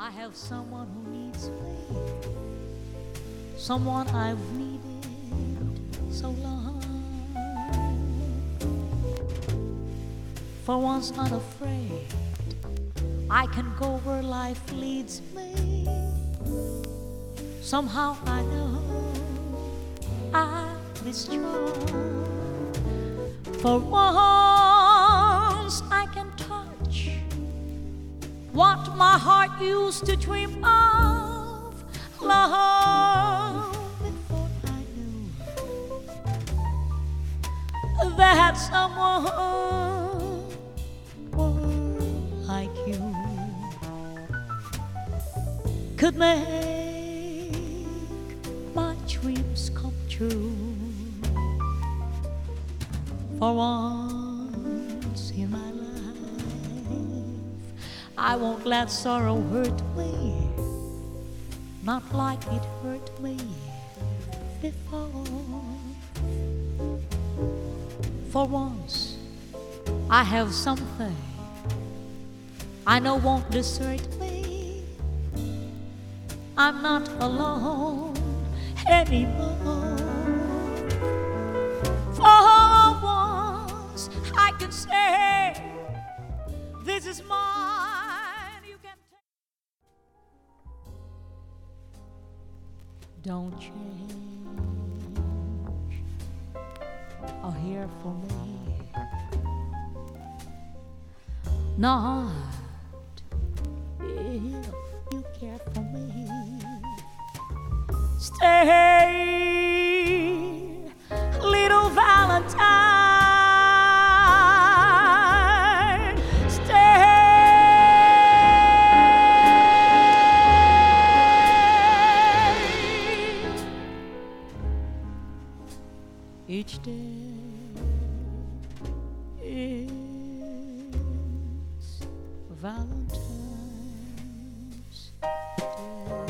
I have someone who needs me, someone I've needed so long. For once unafraid, I can go where life leads me. Somehow I know I'll be strong. For once I can touch what my heart used to dream of, love, before I knew that someone like you could make my dreams come true. For once in my life, I won't let sorrow hurt me, not like it hurt me before. For once, I have something I know won't desert me. I'm not alone anymore. For once, I can say, this is mine. You can take. Don't change or here for me. Not if you care for me. Stay, little Valentine. Stay. Each day is Valentine's Day.